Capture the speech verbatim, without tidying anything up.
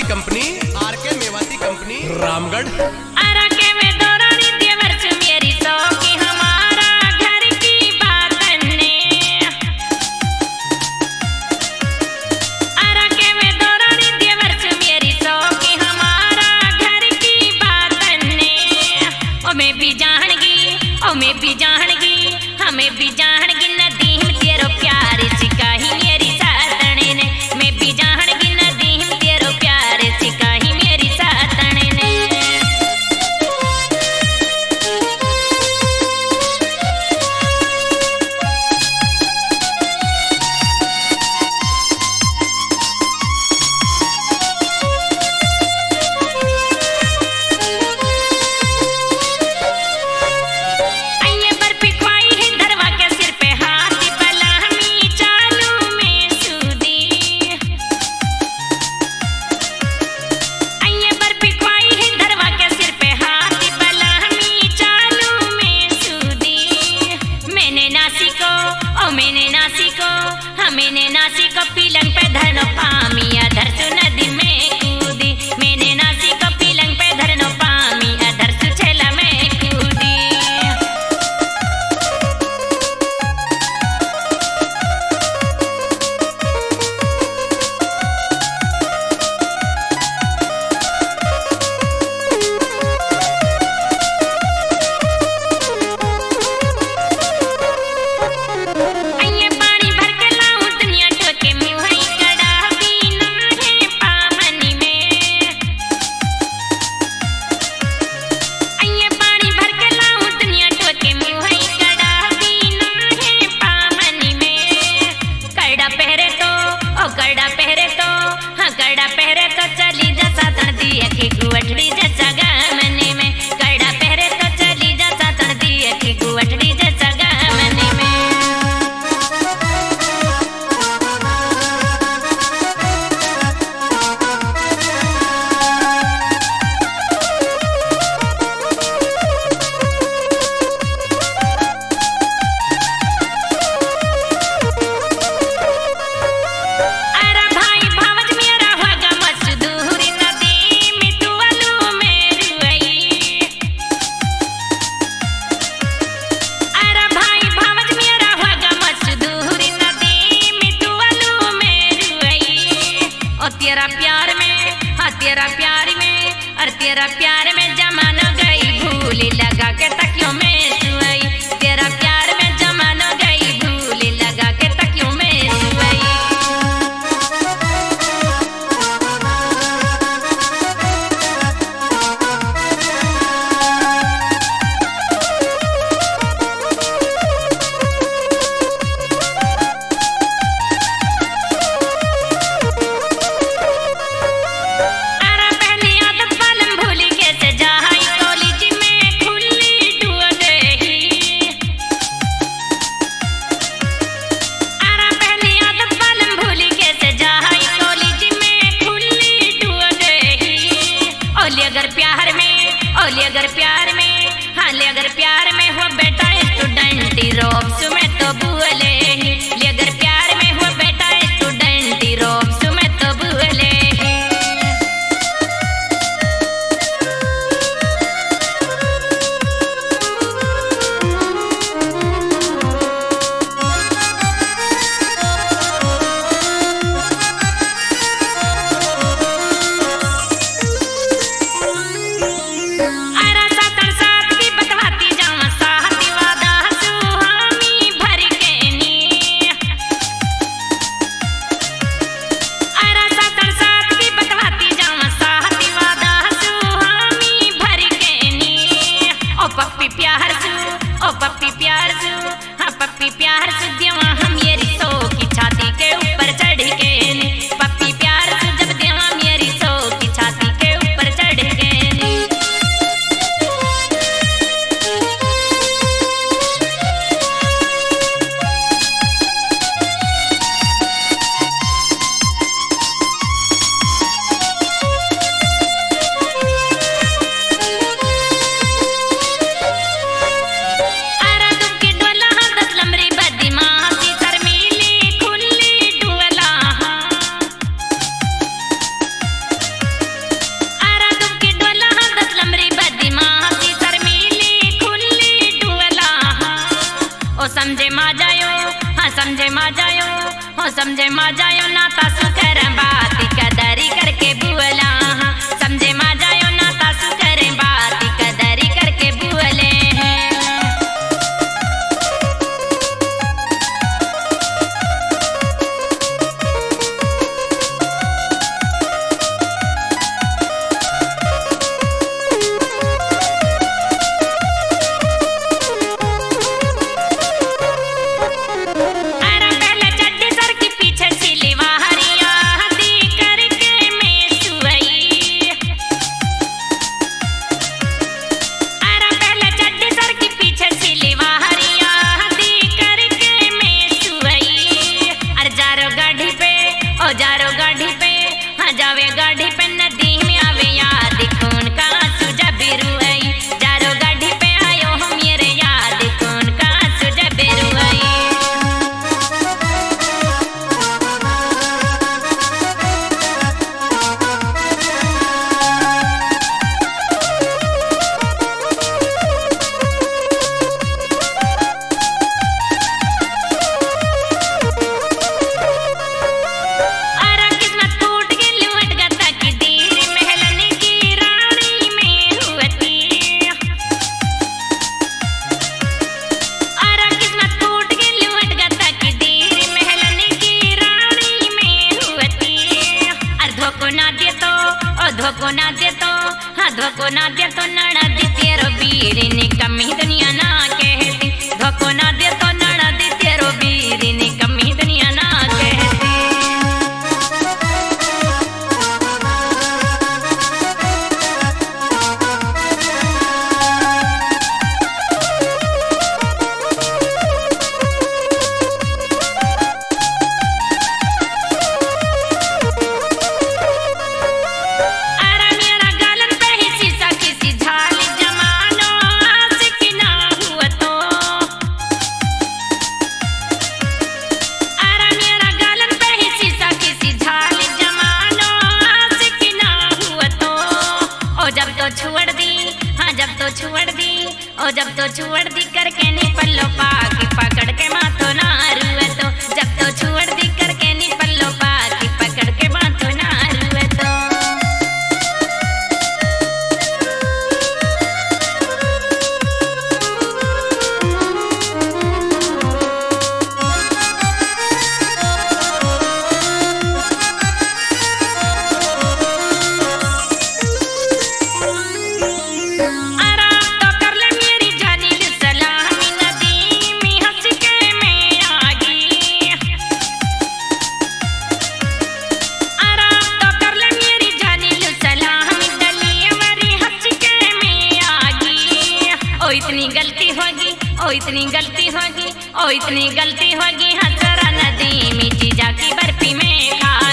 Company, आर के Mewati company, Ramgarh. Ara के में दौरानी देवर से मेरी सौ की हमारा घर की बात ने। आरा के में दौरानी देवर से मेरी सौ की हमारा घर की बात ने। ओ मैं भी जानगी, ओ मैं भी जानगी, हमें भी जानगी नदी में तेरो प्यार सिखाही मेरी सातने ने। मैं भी जानगी नदी में तेरो प्यार सिखाही मेरी सातने ने। मैंने नासी को पीलंग पे धरनो पामिया धरसु नदी में कूदी। मैंने नासी को पीलंग पे धरनो पामिया धरसु छेला में कूदी। कड़ा पहरे तो हाँ कड़ा पहरे तो चली जा सातन दिए की गुवटड़ी जैसा गामने में। कड़ा पहरे तो चली जा सातन दिए की गुवटड़ी जैसा गामने में। तेरा प्यार में हाँ तेरा प्यार में और तेरा प्यार में जमानो गई भूली लगा के तकियों में सुई। तेरा प्यार में जमानो गई भूली लगा के तकियों में सुई। अगर प्यार में ओली अगर प्यार में हाँ ले अगर प्यार में हो बेटा स्टूडेंट रोब्स में तो बुले ही। ले अगर प्यार में हो बेटा स्टूडेंट रोब्स में तो बुले ही। आरा सातन सात की बतवाती जाऊं समझे मजायो ना तासु कर बात कदरी करके बुला समझे मजायो ना तासु कर बात कदरी करके बुले धोको ना दे तो हाँ धोको ना दे तो ननद तेरो बीरी ने कमी दुनिया ना कहती धोको ना दे तो ननद तेरो बीरी ने कमी दुनिया ना कहती छोड़ दी हाँ जब तो छोड़ दी ओ जब तो छोड़ दी करके नी पल्लो पाकी पकड़ के माथो ना रुए तो जब तो छोड़ दी करके नी पल्लो पाकी पकड़ के माथो ना रुए तो इतनी गलती होगी ओ इतनी गलती होगी ओ इतनी गलती होगी हसरा नदी में जीजा की बर्फी में खा